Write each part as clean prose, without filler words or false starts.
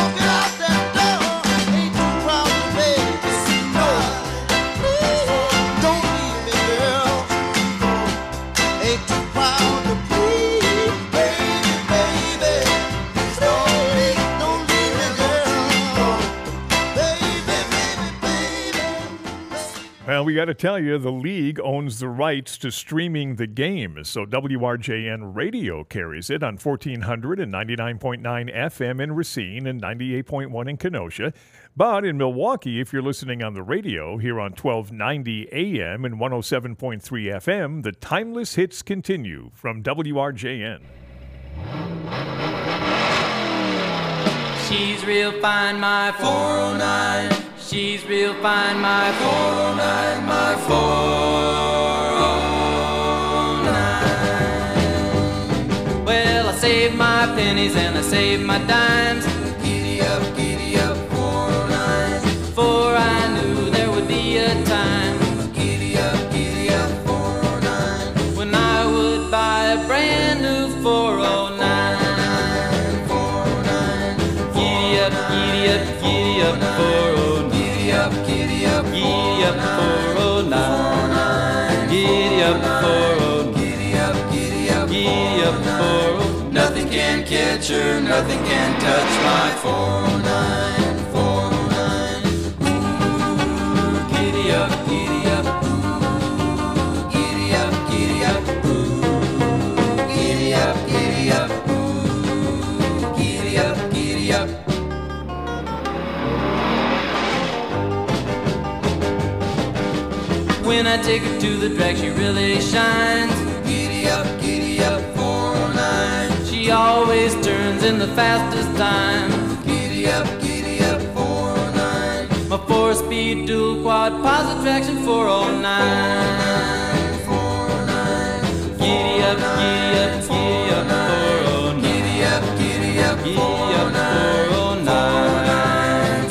Well, we got to tell you, the league owns the rights to streaming the game, so WRJN Radio carries it on 1400 and 99.9 FM in Racine and 98.1 in Kenosha. But in Milwaukee, if you're listening on the radio here on 1290 AM and 107.3 FM, the timeless hits continue from WRJN. She's real fine, my 409. She's real fine, my 409, my 409. Well, I saved my pennies and I saved my dimes. Giddy up, 409. For I knew there would be a time. Giddy up, 409. When I would buy a brand new 409. 409. Giddy up, 409. Giddy up, 409. Giddy up, 409. Giddy up, 409. Nothing can catch her, nothing can touch my 409, 409. Ooh, giddy up, ooh, giddy up, ooh, giddy up, ooh, giddy up. When I take her to the track, she really shines. Giddy up, 409. She always turns in the fastest time. Giddy up, 409. My 4-speed dual quad positive traction 409. 409. Giddy up, 409. Giddy up, 409.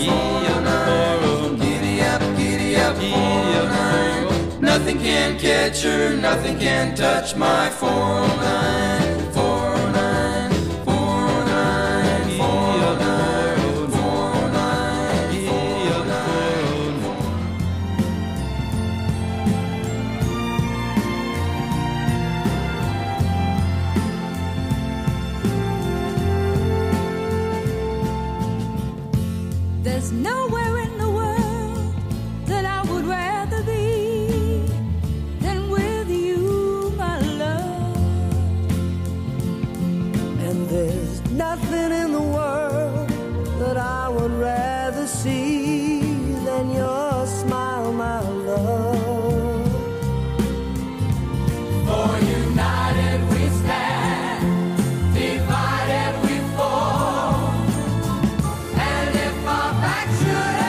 Giddy up, 409. Nothing can catch her, nothing can touch my 409, 409, 409, 409, 409. There's nowhere in the world that I would rather be. Nothing in the world that I would rather see than your smile, my love. For united we stand, divided we fall. And if our backs should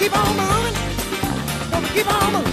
keep on moving. Gonna keep on moving.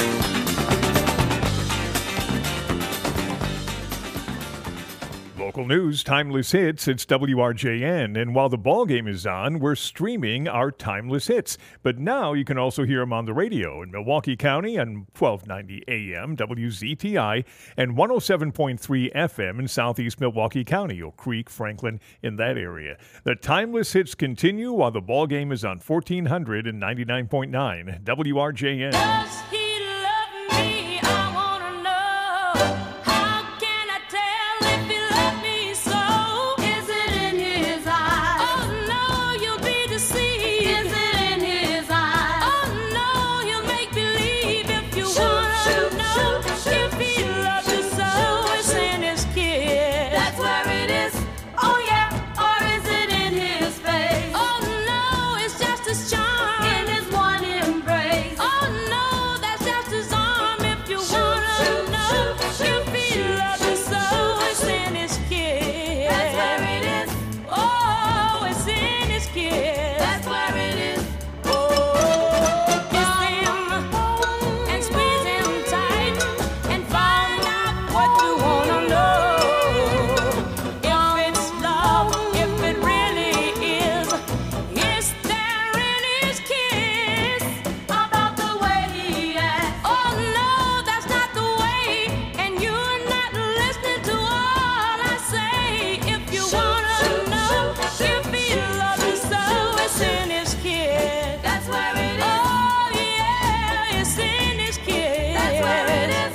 Local news, timeless hits, it's WRJN. And while the ball game is on, we're streaming our timeless hits. But now you can also hear them on the radio in Milwaukee County on 1290 AM, WZTI, and 107.3 FM in southeast Milwaukee County, Oak Creek, Franklin, in that area. The timeless hits continue while the ball game is on 1400 and 99.9 WRJN. Does he love me? I wanna know. How can I tell if he loves me so? Is it in his eyes? Oh no, you'll be deceived. Is it in his eyes? Oh no, he'll make believe if you wanna know. If he loves you so, it's in his kiss. That's where it is. Oh yeah, or is it in his face? Oh no, it's just his charm in his one embrace. Oh no, that's just his arm. If you wanna know, if he loves you so, it's in his kiss. That's where it is. Oh, it's in his kiss. That's where it is. Oh, kiss him and squeeze him tight and find out what you wanna know. If it's love, if it really is there in his kiss about the way he acts? Oh no, that's not the way, and you're not listening to all I say. If you wanna know, if he loves you so, it's in his kiss. That's where it is. Oh yeah, it's in his kiss. That's where it is.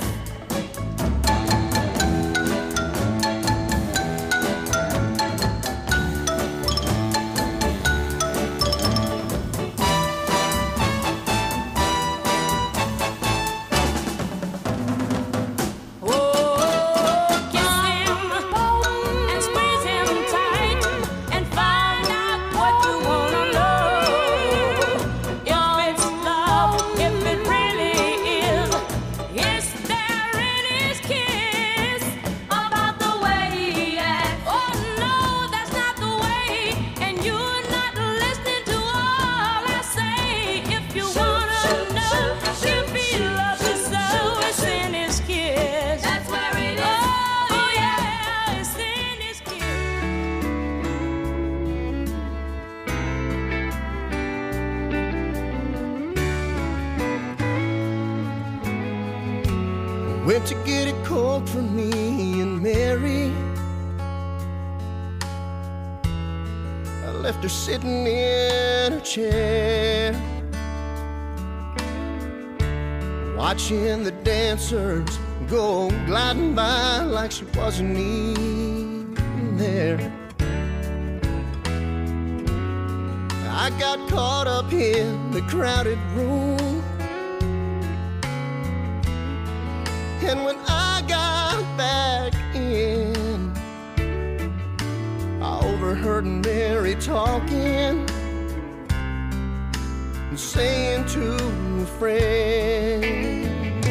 Oh, kiss him and squeeze him tight and find out what you wanna know. If it's love, if it really is there in his kiss about the way he acts? Oh no, that's not the way, and you're not listening to all I say. If you wanna know, if he loves you so, it's in his kiss. That's where it is. Oh yeah, it's in his kiss. Went to get a Coke for me and Mary. I left her sitting in her chair, watching the dancers go gliding by like she wasn't even there. I got caught up in the crowded room, and when I got back in, I overheard Mary talking and saying to a friend,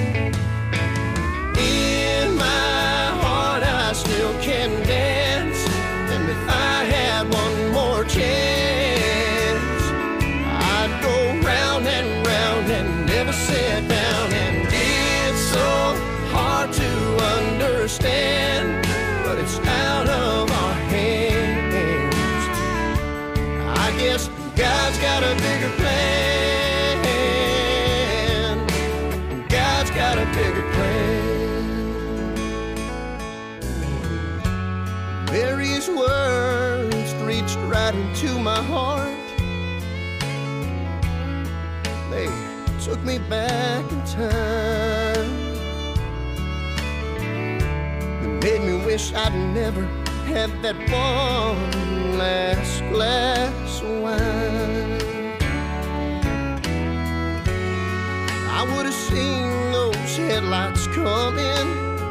in my heart I still can dance, and if I had one more chance, I'd go round and never sit down. And it's so hard to understand, but it's out of our hands. I guess God's got a bigger plan. God's got a bigger plan. Mary's words reached right into my heart. They took me back in time. It made me wish I'd never had that one last glass of wine. I would have seen those headlights coming,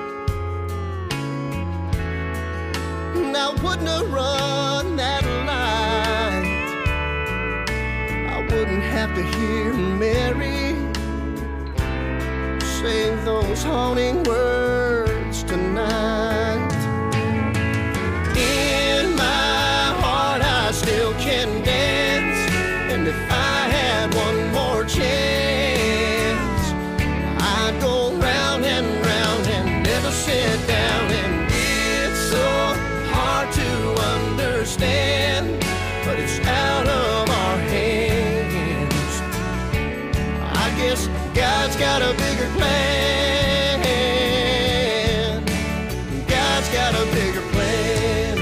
and I wouldn't have run that light. I wouldn't have to hear Mary say those haunting words tonight. In my heart I still can dance, and if I had one more guess God's got a bigger plan. God's got a bigger plan.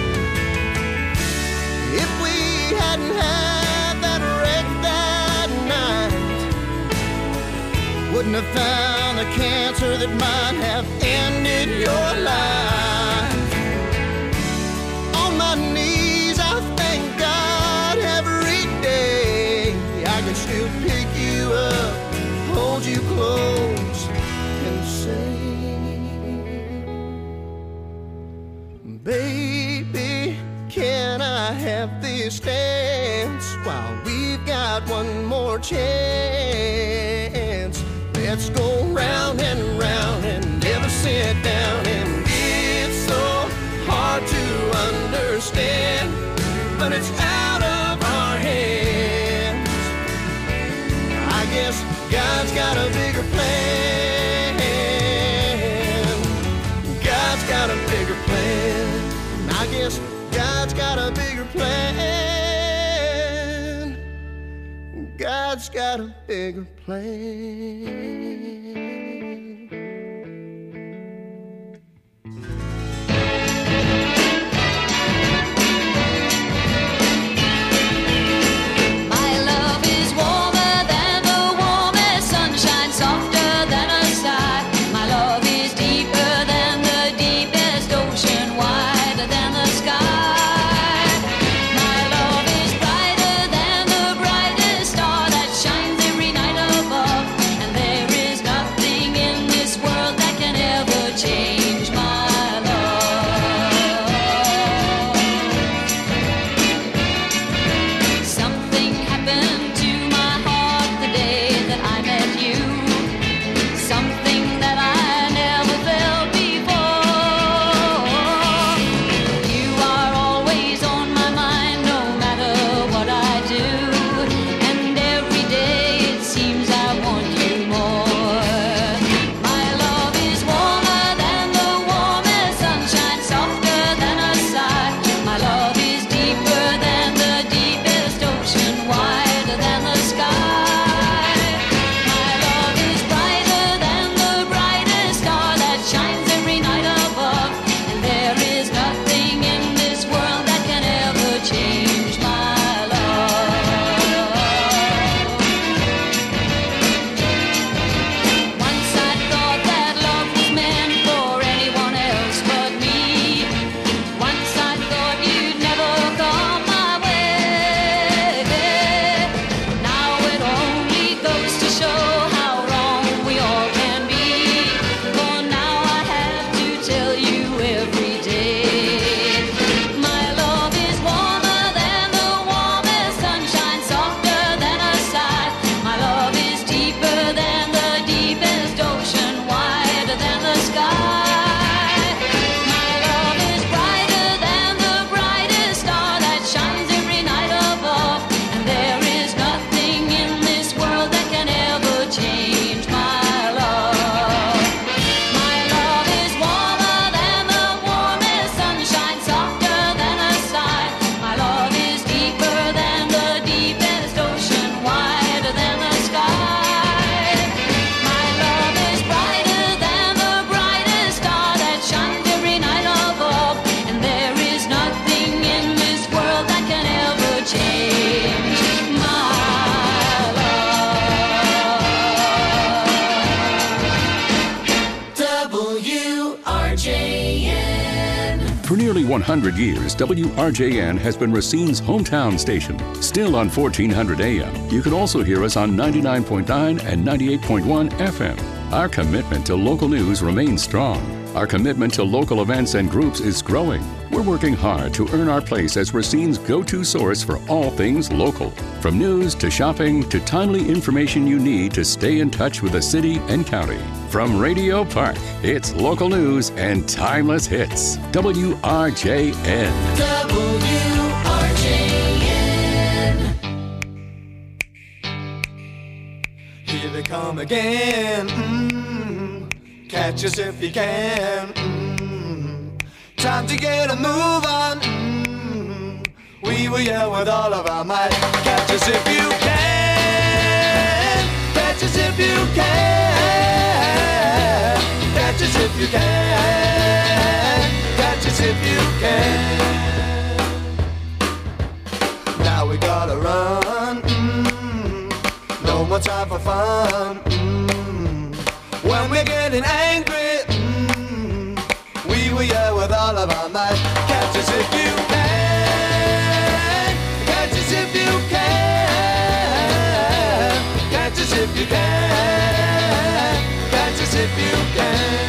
If we hadn't had that wreck that night, wouldn't have found the cancer that might have ended your life. On my knees, I thank God every day. I can still pick you up, hold you close, and say, baby, can I have this dance while we've got one more chance? Let's go round and round and never sit down. And it's so hard to understand, but it's out of our hands. I guess God's got a bigger plan. God's got a bigger plan. I guess God's got a bigger plan. God's got a bigger plan. My love is warmer than the warmest sunshine, softer than a sigh. My love is deeper than the deepest ocean, wider than the sky. My love is brighter than the brightest star that shines every night above. And there is nothing in this world that can ever change my love. Something happened to my heart the day that I met you. Something that I never felt before. You are always on my mind, no matter what I do. And every day it seems I want you more. My love is warmer than the warmest sunshine, softer than a sigh. My love is deeper than the deepest ocean, wider than the sky. My love is brighter than the brightest star that shines every night above. And there is nothing in this world that can ever change my love. Once I thought that love was meant for anyone else but me. Once I thought you'd never come my way. Now it only goes to show how wrong we all can be. For now I have to tell you every day. My love is warmer than the warmest sunshine, softer than a sigh. My love is deeper than the deepest ocean, wider than the sky. My love is brighter than the brightest star that shines every night above. And there is nothing in this world that can ever change my love. My love is warmer than the warmest sunshine, softer than a sigh. My love is deeper than the deepest ocean, wider than the sky. My love is brighter than the brightest star that shines every night above. And there is nothing in this world that can ever change my love. WRJN. For nearly 100 years, WRJN has been Racine's hometown station. Still on 1400 AM, you can also hear us on 99.9 and 98.1 FM. Our commitment to local news remains strong. Our commitment to local events and groups is growing. We're working hard to earn our place as Racine's go-to source for all things local. From news to shopping to timely information you need to stay in touch with the city and county. From Radio Park, it's local news and timeless hits. WRJN. WRJN. Here they come again. Catch us if you can. Time to get a move on. We will yell with all of our might. Catch us if you can. Catch us if you out for fun. When we're getting angry, we will yell with all of our might. Catch us if you can. Catch us if you can. Catch us if you can. Catch us if you can.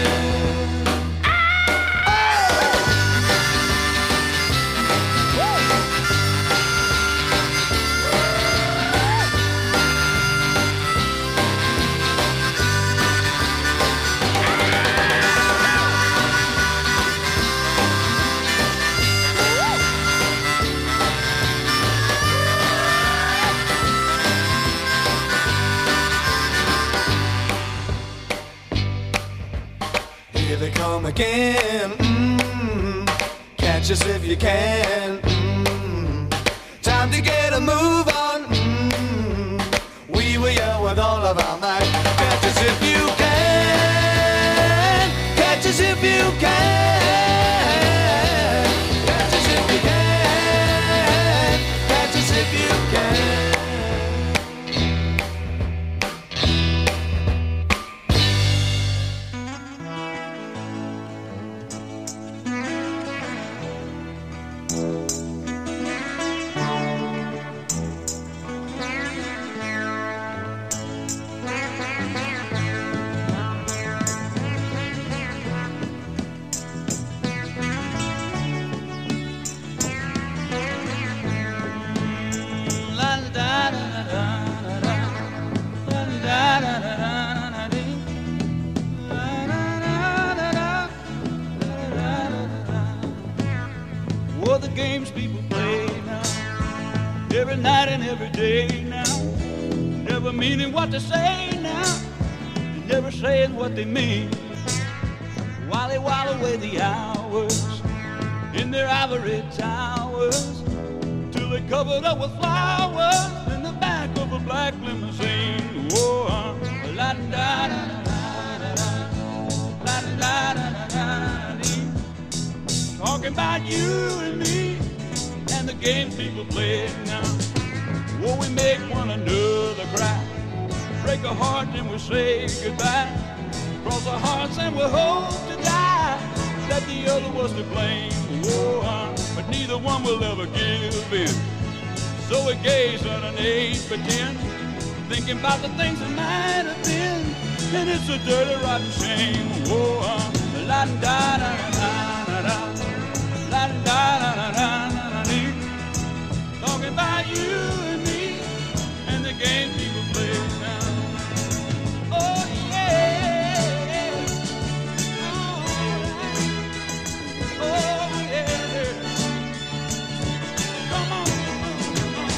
Here they come again. Catch us if you can. Time to get a move on. We will yell with all of our might. Catch us if you can. Catch us if you can. Catch us if you can. Catch us if you can. What the games people play now, every night and every day now, never meaning what they say now, never saying what they mean, while they while away the hours in their ivory towers, till they covered up with flowers in the back of a black limousine. Whoa, la da da da da da da da. Talking about you and me and the games people play now. Oh, we make one another cry, break a heart and we say goodbye, cross our hearts and we hope to die that the other was to blame. Oh, but neither one will ever give in. So we gaze underneath, pretend, thinking about the things that might have been, and it's a dirty, rotten shame. Oh, la da da da da da. La da da da da da dee. Talking about you and me and the game people play now. Oh yeah, oh yeah. Come on, come on,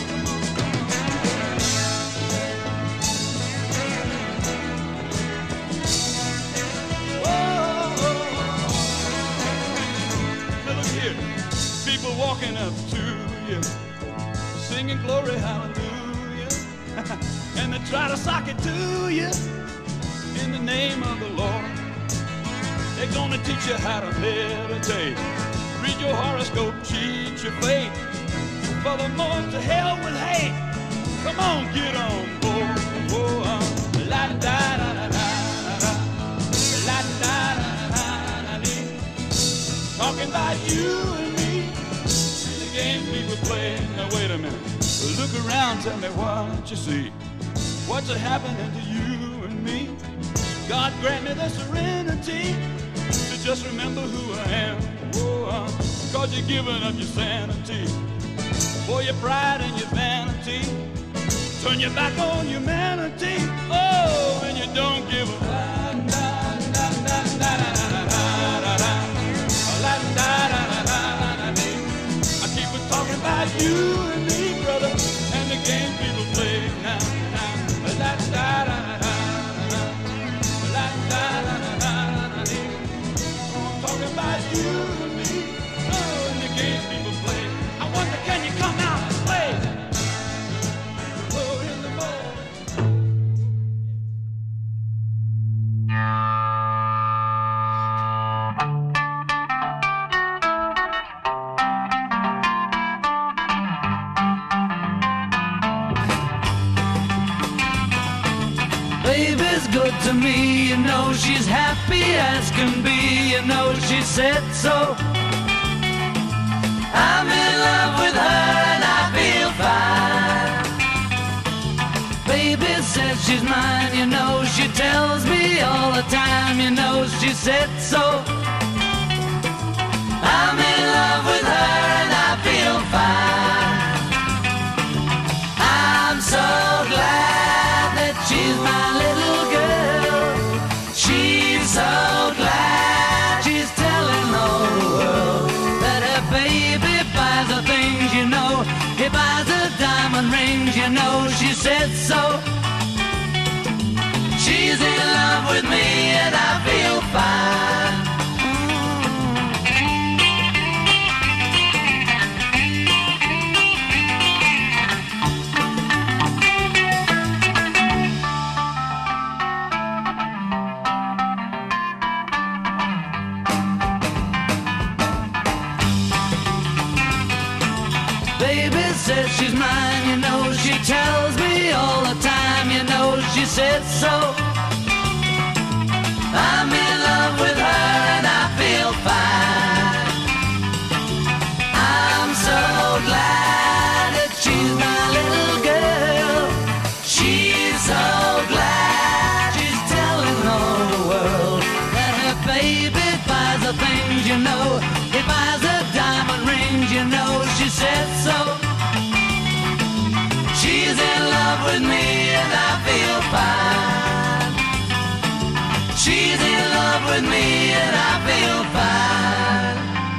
people walking up to you, singing glory hallelujah, and they try to sock it to you in the name of the Lord. They're gonna teach you how to meditate, read your horoscope, cheat your fate, furthermore to hell with hate. Come on, get on board. Oh, la da da da da da, la da da da da da. Talking about you and me, the games people play. Now wait a minute, look around, tell me what you see. What's happening to you and me? God grant me the serenity to just remember who I am. Oh, cause you're giving up your sanity for your pride and your vanity. Turn your back on humanity. Oh, and you don't give a I keep on talking about you and me, brother, and the game people play now. Talking about you and me, oh, and the games people play. I wonder, can you come out and play? Oh, in the morning. is good to me. You know she's happy as can be. You know she said so. I'm in love with her and I feel fine. Baby says she's mine. You know she tells me all the time. You know she said so. I'm in love with her and I feel fine. I'm so glad that she's my little girl. She's so glad she's telling all the world that her baby buys her things, you know. He buys her diamond rings, you know. She said so. She's in love with me and I feel fine. Baby says she's mine, you know. She tells me all the time, you know. She said so. I'm in love with her and I feel fine. I'm so glad that she's my little girl. She's so glad she's telling all the world that her baby buys her things, you know. He buys her diamond rings, you know. She said so. She's in love with me and I feel fine. She's in love with me and I feel fine.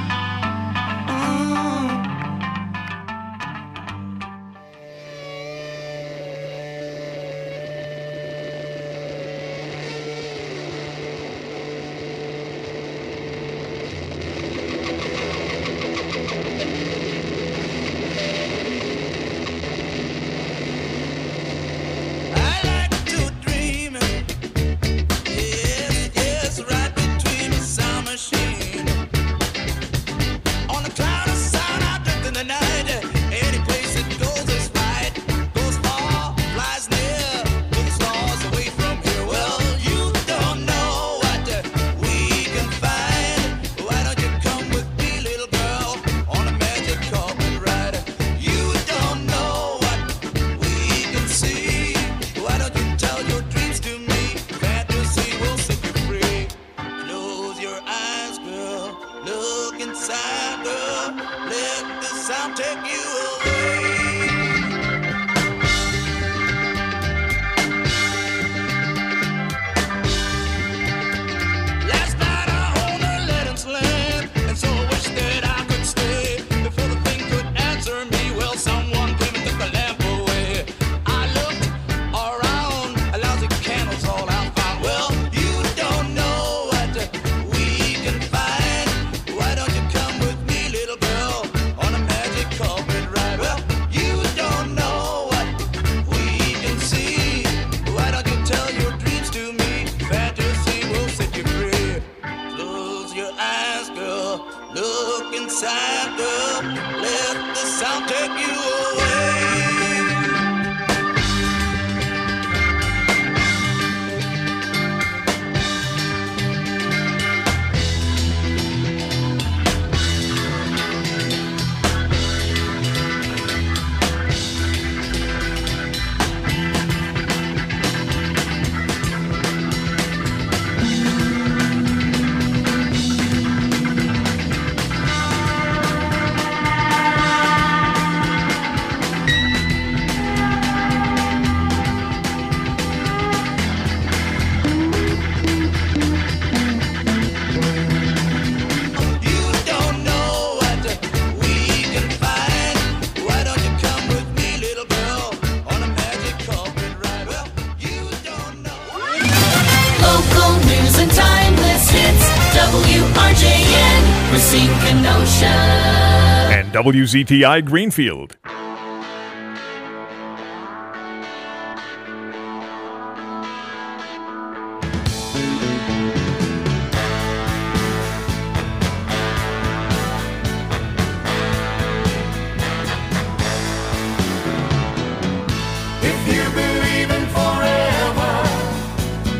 WRJN, Racine, Kenosha. And WZTI Greenfield. If you believe in forever,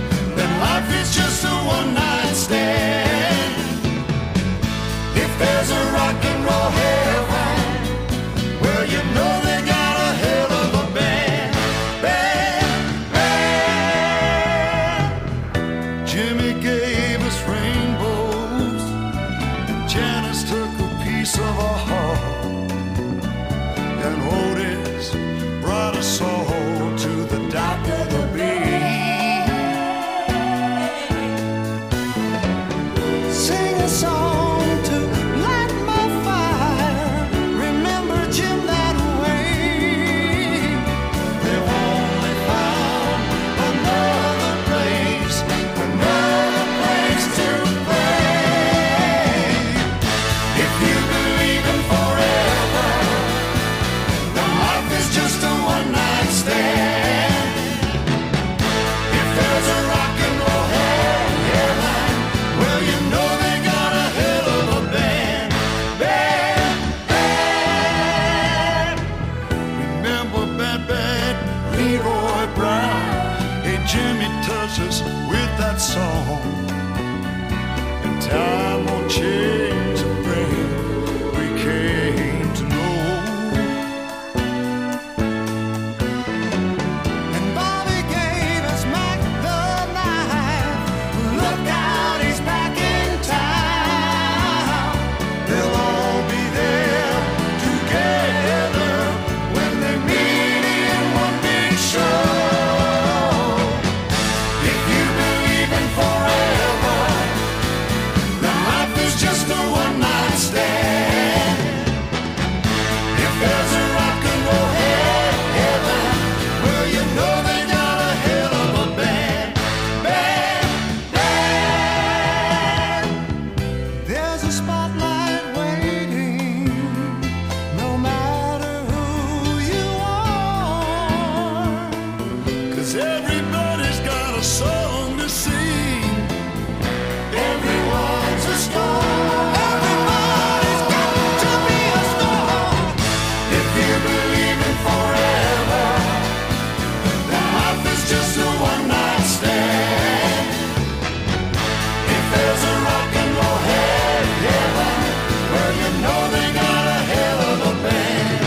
that song. And time won't change a thing we came to know. And Bobby gave us Mac the knife. Look out, he's back in town. They'll all be there together when they meet in one big show. If you believe in forever, then life is just a one-night stand. If there's a rock and roll heaven, well, you know they got a hell of a band. There's a spotlight waiting, no matter who you are. 'Cause everybody's got a song to sing. Everyone's a star. Everybody's got to be a star. If you believe in forever, then life is just a one-night stand. If there's a rock and roll heaven, well, you know they got a hell of a band.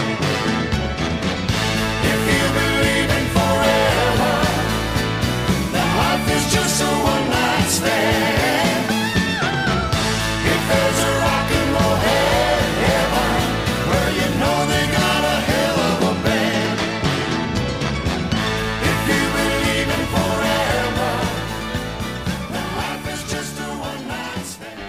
If you believe in forever, then life is just a one-night stand. If there's a rock and roll heaven, well, you know they got a hell of a band. If you believe in forever, then life is just a one-night stand.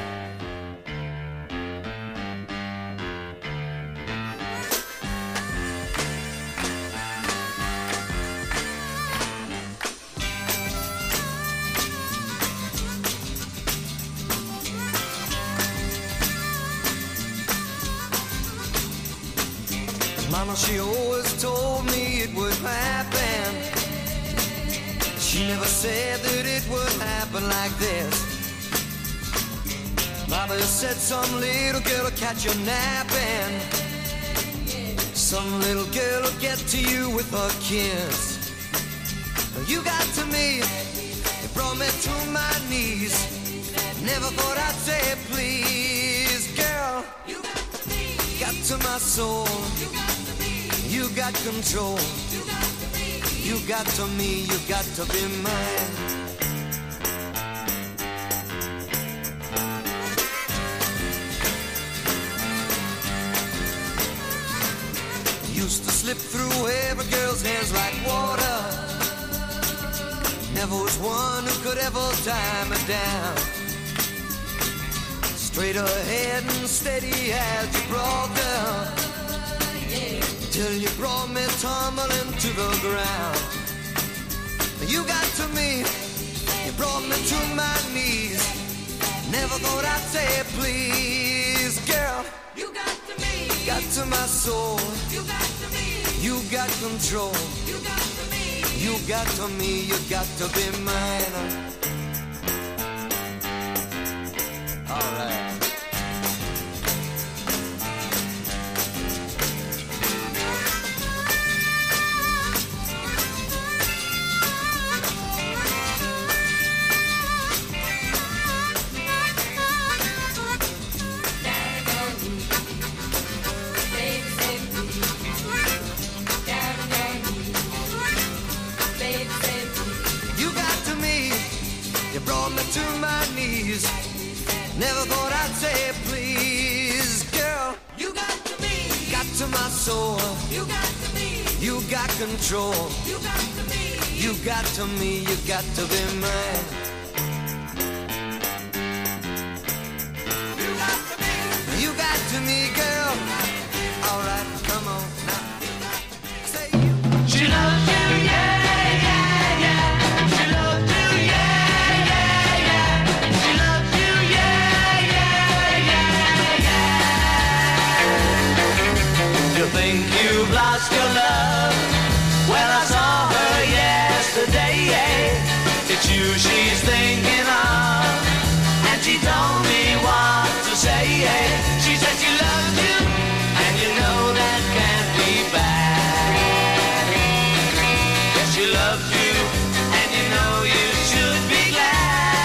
Mama, she always told me it would happen. She never said that it would happen like this. Mama said some little girl will catch you napping. Some little girl will get to you with her kiss. You got to me, it brought me to my knees. Never thought I'd say please, girl. You got to my soul. You got control. You got to me, you got to be mine. Used to slip through every girl's hands like water. Never was one who could ever tie me down. Straight ahead and steady as you brought down, till you brought me tumbling to the ground. You got to me, you brought me to my knees. Never thought I'd say please, girl. You got to me, got to my soul. You got to me, you got control. You got to me, you got to me, you got to be mine. All right. To my knees. Never thought I'd say please, girl. You got to me, got to my soul. You got to me, you got control. You got to me, you got to me, you got to be mine. You got to me, you got to me, girl. All right, come on now. Say you. She loves you, yeah, yeah, yeah. She loves you, yeah, yeah, yeah. She loves you, yeah, yeah, yeah, yeah. You think you've lost your love? Well, I saw her yesterday. It's you she's thinking of, and she told me what to say. She said she loves you, and you know that can't be bad. Yes, she loves you, and you know you should be glad.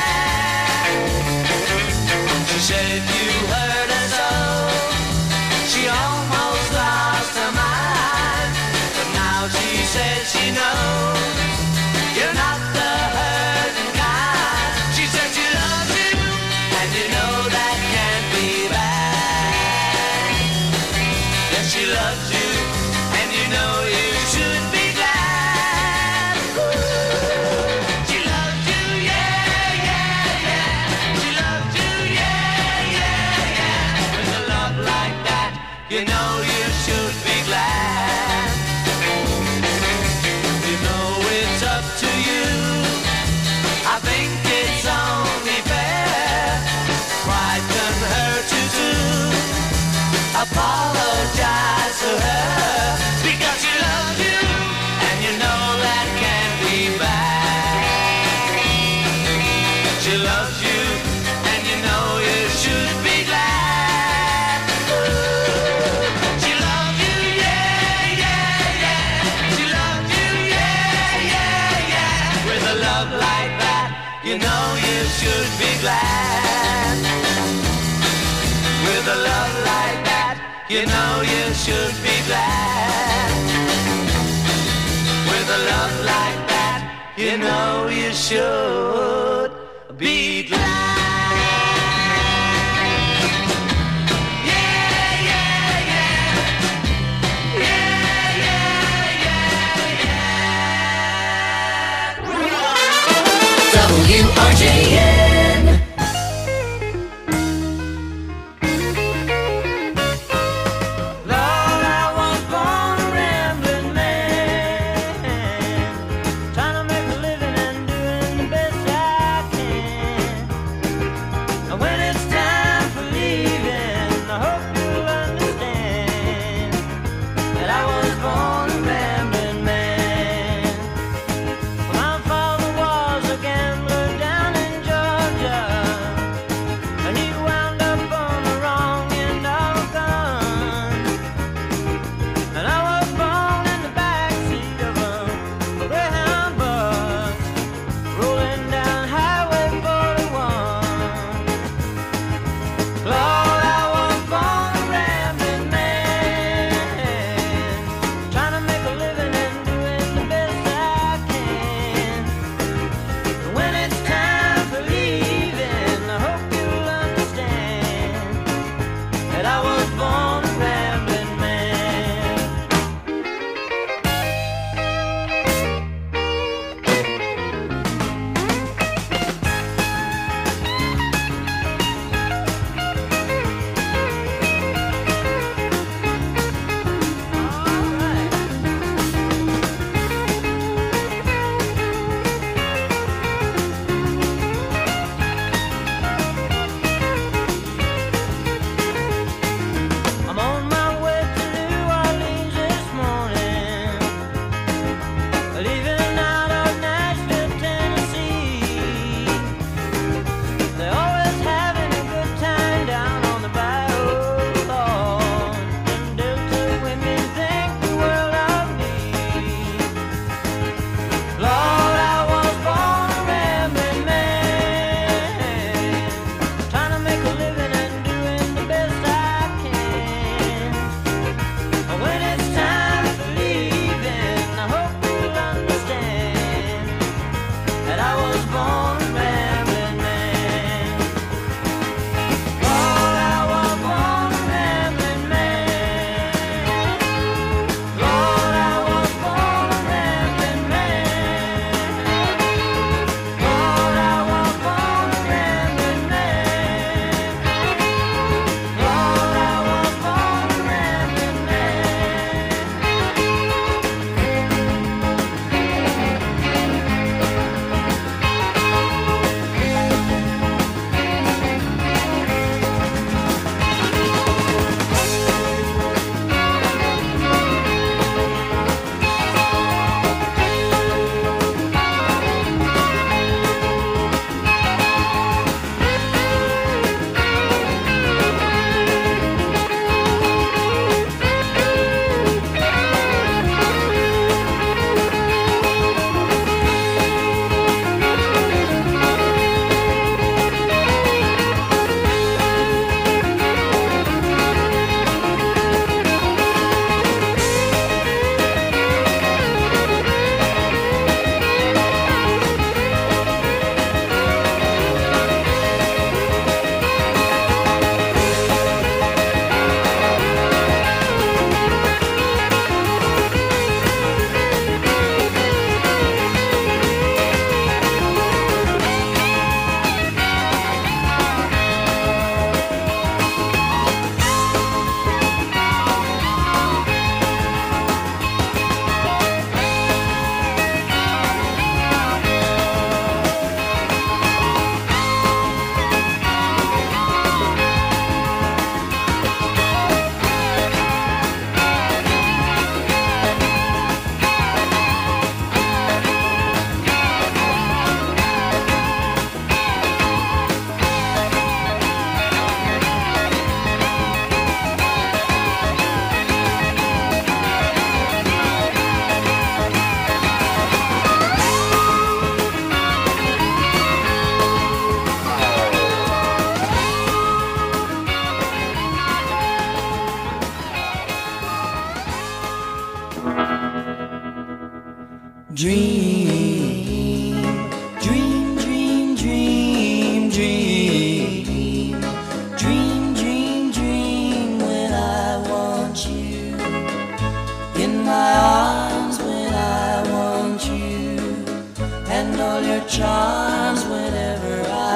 she loves you, and you know you should be glad. She loves you, yeah, yeah, yeah. She loves you, yeah, yeah, yeah. With a love like that, you know you should be glad. With a love like that, you know you should be glad. With a love like that, you know you should be glad. Yeah, yeah, yeah. Yeah, yeah, yeah, yeah. WRJN. Lord, I was born a rambling man, trying to make a living and doing the best I can. And when it's time for leaving, I hope you'll understand that I was born a rambling man. My father was a gambler down in Georgia.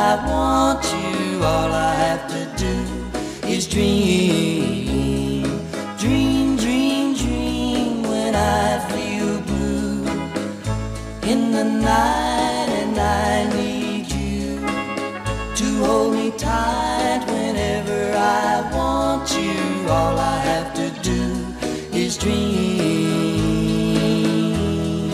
I want you, all I have to do is dream, dream, dream, dream when I feel blue in the night and I need you to hold me tight whenever I want you, all I have to do is dream.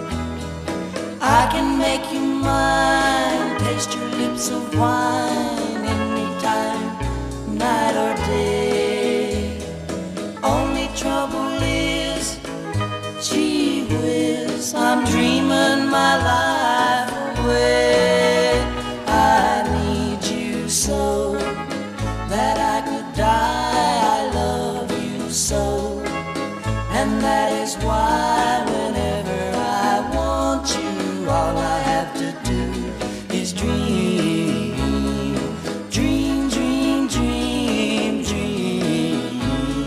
I can make you mine, taste your lips of wine anytime, night or day. Only trouble is, gee whiz, I'm dreaming my life away. I need you so that I could die. I love you so, and that is why whenever I want you, all I have to do is dream, dream, dream, dream, dream.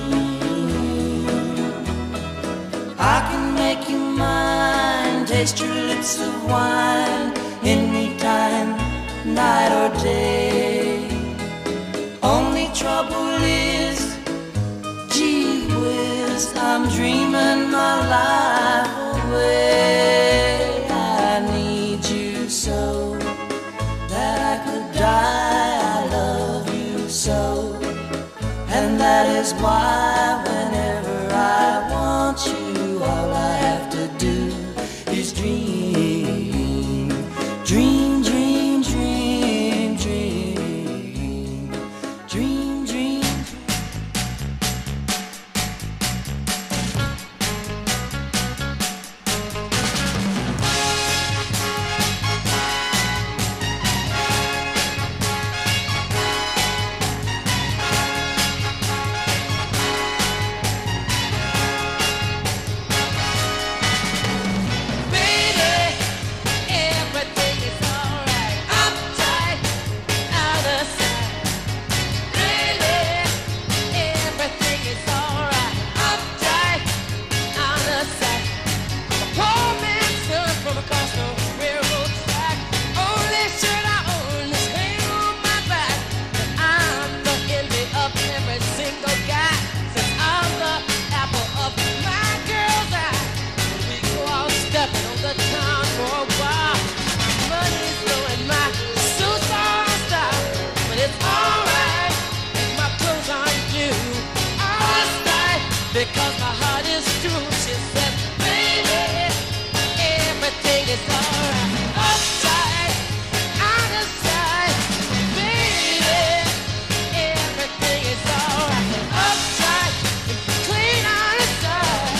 I can make you mine, taste your lips of wine anytime, night or day. Only trouble is, gee whiz, I'm dreaming my life away. I need you so that I could die. I love you so, and that is why whenever I want you, all I have to do is dream, dream, dream, dream, dream, dream, dream. Because my heart is true, she said, baby, everything is alright. Upside, out of sight, baby, everything is alright. Upside, clean out of sight.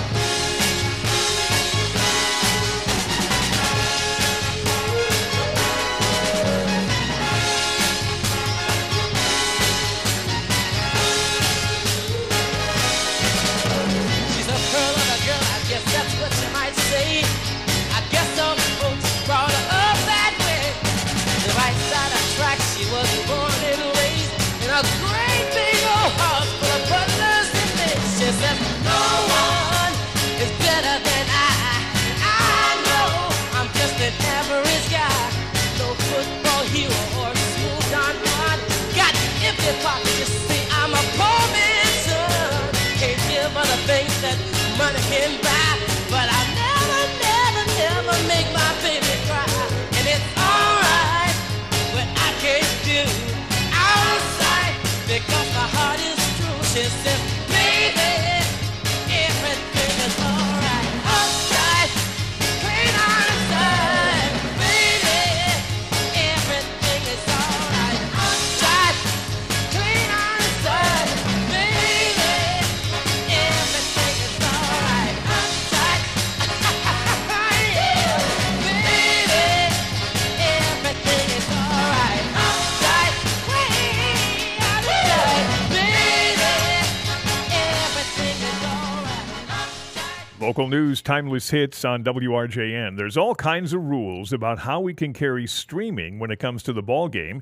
She's a pearl of a girl, I guess that's what you might say. I guess all the folks brought her up that way. The right side of track, she was born and raised in a great big old house full of butlers and maids. She says, no one is better than I know I'm just an average guy. No football hero or smooth Don Juan. Got empty pockets, you see, I'm a poor man's son. Can't give other things that money can buy, but I never, never, never make my baby cry. And it's alright what I can't do out of sight, because my heart is true. She says, baby, everything is alright. Upside, clean out of sight, baby, everything is alright. Upside, clean out of sight, baby, everything is alright. Upside, yeah, baby, everything is alright. Upside, way out of sight, baby, everything is alright. Upside. Local news, timeless hits on WRJN. There's all kinds of rules about how we can carry streaming when it comes to the ball game.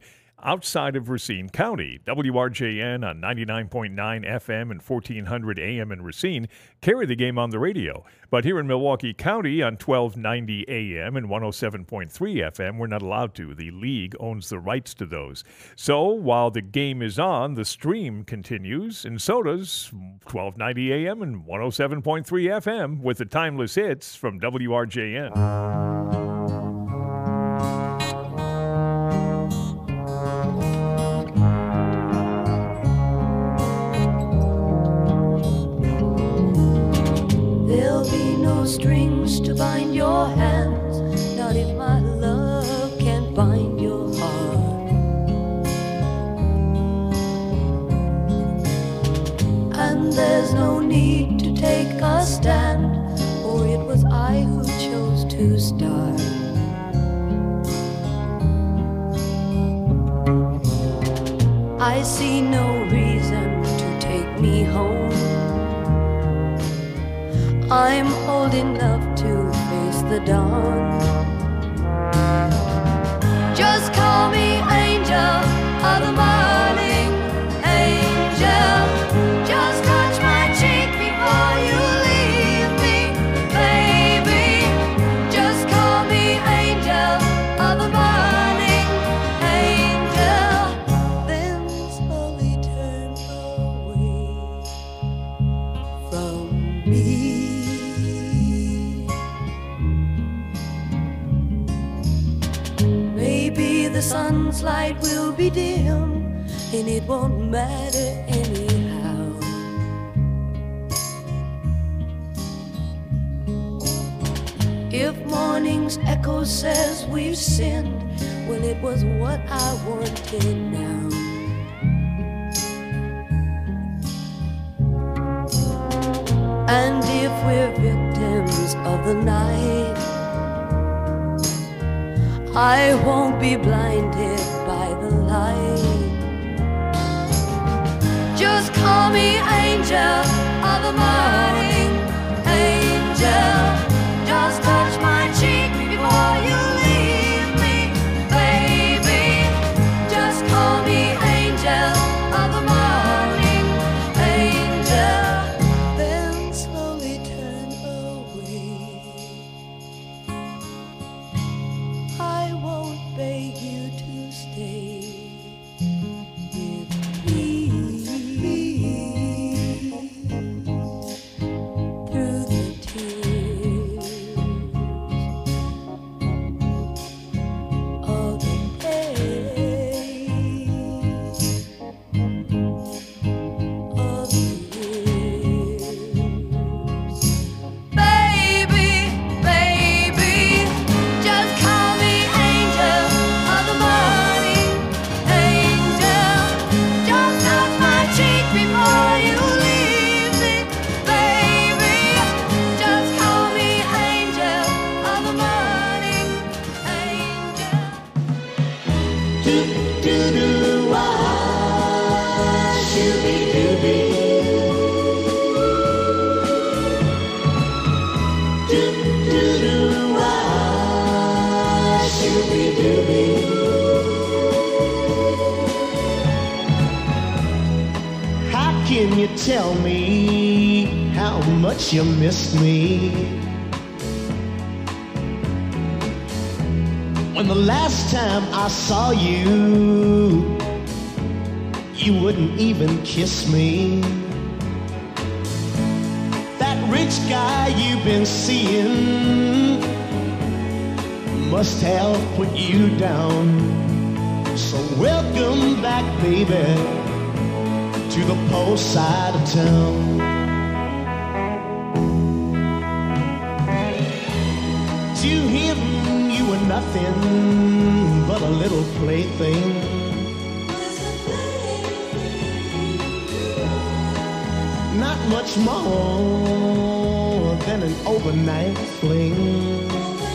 outside of Racine County. WRJN on 99.9 FM and 1400 AM in Racine carry the game on the radio. But here in Milwaukee County on 1290 AM and 107.3 FM, we're not allowed to. The league owns the rights to those. So while the game is on, the stream continues, and so does 1290 AM and 107.3 FM with the timeless hits from WRJN. Strings to bind your hands, not if my love can't bind your heart. And there's no need to take a stand, for it was I who chose to start. I see no reason to take me home. I'm old enough to face the dawn. Just call me angel of the morning, angel. Just touch my cheek before you leave me, baby. Just call me angel of the morning, angel. Then slowly turn away from me. The sun's light will be dim, and it won't matter anyhow. If morning's echo says we've sinned, well, it was what I wanted now. And if we're victims of the night, I won't be blinded by the light. Just call me angel of the morning, angel. Just touch my cheek before you leave me, baby. Just call me angel of the morning, angel. Then slowly turn away. I won't beg you to stay with me through the tears of the days of the years. Baby, baby, just call me angel of the morning, angel. Just touch my cheek before you leave me, baby. Just call me angel of the morning, angel. Do-do-do, ah, shooby-dooby. Do-do-do, ah, shooby-dooby. How can you tell me how much you miss me when the last time I saw you, you wouldn't even kiss me? That rich guy you've been seeing must have put you down. So welcome back, baby, to the poor side of town. To him you were nothing but a little plaything. Not much more than an overnight fling.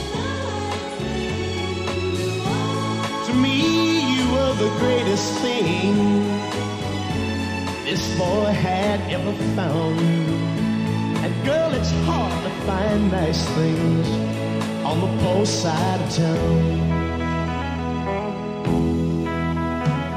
To me you were the greatest thing this boy had ever found. And girl, it's hard to find nice things on the poor side of town.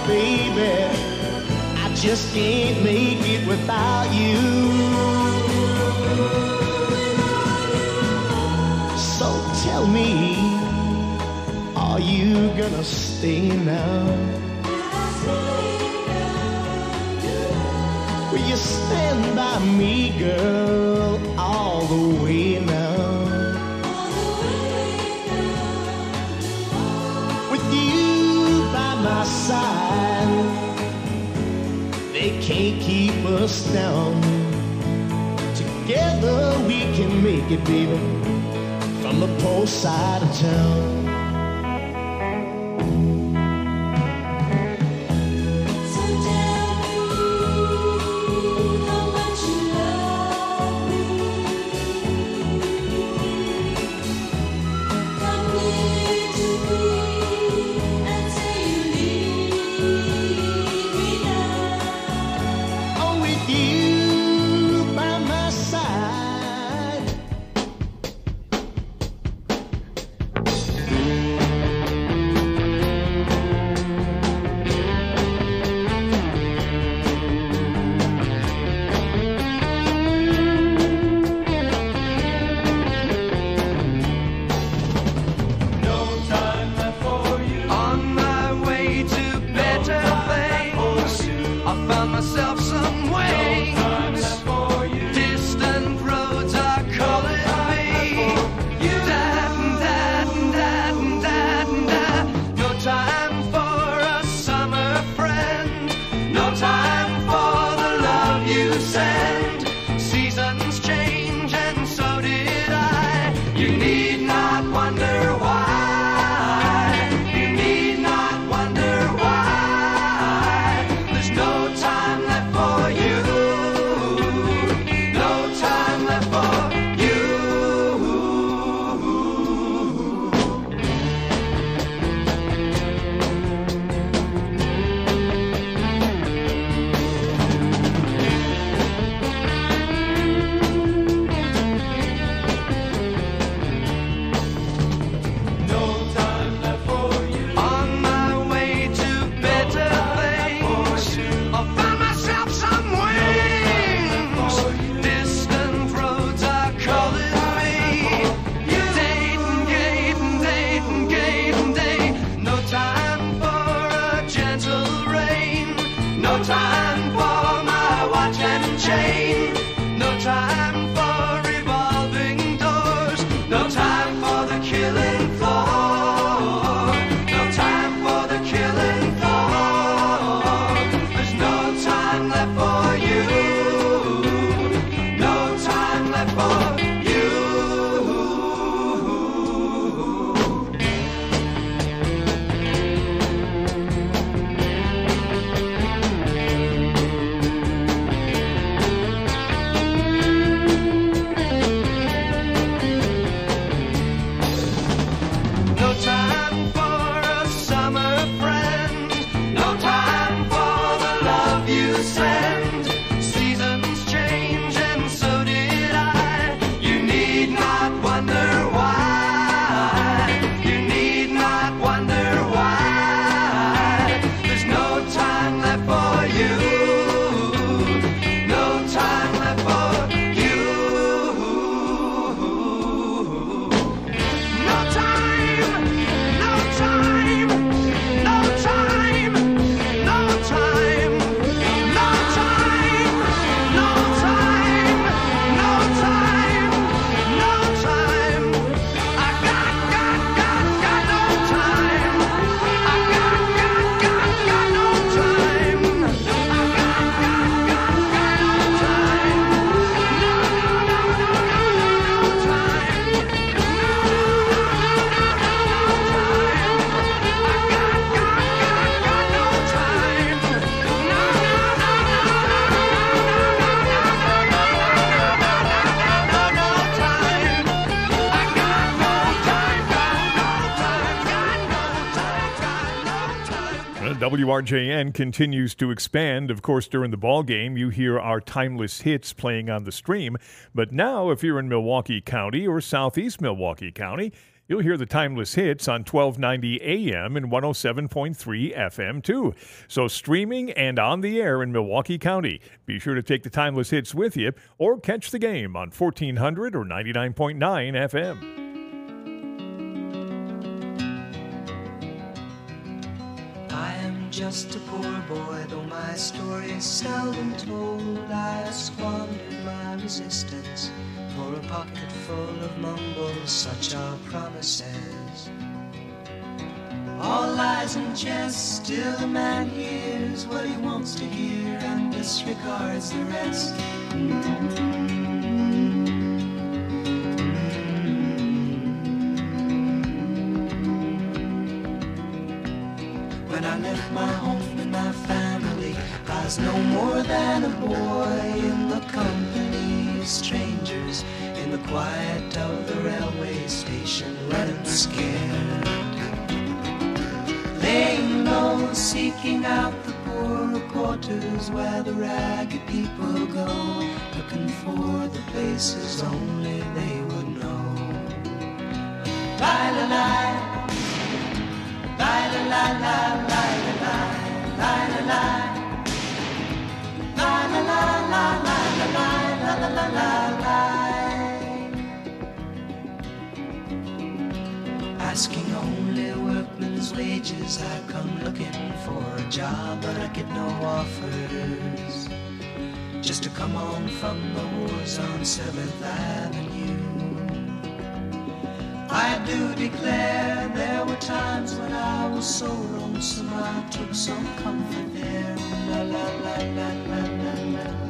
baby, I just can't make it without you. So tell me, are you gonna stay now? Will you stand by me, girl, all the way now? With you by my side, they can't keep us down. Together we can make it, baby, from the poor side of town. WRJN continues to expand. Of course, during the ball game, you hear our timeless hits playing on the stream. But now, if you're in Milwaukee County or southeast Milwaukee County, You'll hear the timeless hits on 1290 AM and 107.3 FM too. So streaming and on the air in Milwaukee County. Be sure to take the timeless hits with you or catch the game on 1400 or 99.9 FM. I am just a poor boy, though my story is seldom told. I squandered my resistance for a pocket full of mumbles, such are promises. All lies and jest, still a man hears what he wants to hear and disregards the rest. When I left my home and my family, I was no more than a boy in the company of strangers, in the quiet of the railway station, running scared, laying low, seeking out the poorer quarters where the ragged people go, looking for the places only they would know. Lie-la-lie, lie-la-lie, lie-la-lie, lie-la-lie, asking only workmen's wages, I come looking for a job, but I get no offers. Just to come home from the wars on 7th Avenue. I do declare there were times when I was so lonesome I took some comfort there. La la la la la la la.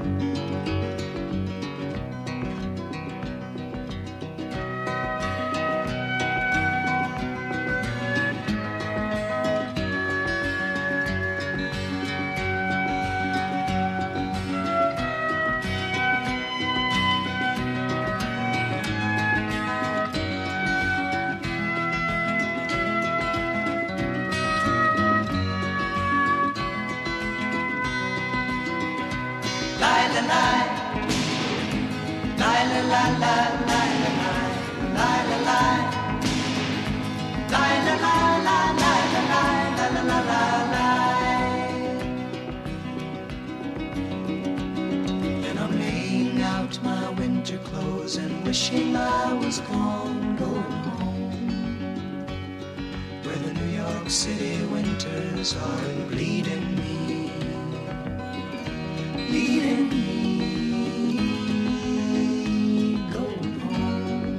Wishing I was gone, going home, where the New York City winters are bleeding me, bleeding me, going home.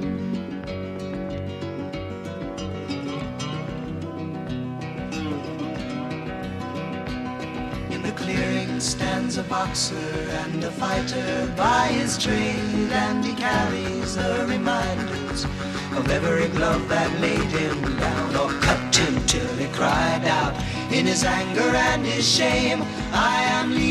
In the clearing stands a boxer and a fighter by his trade, and he carries the reminders of every glove that laid him down or cut him till he cried out in his anger and his shame, I am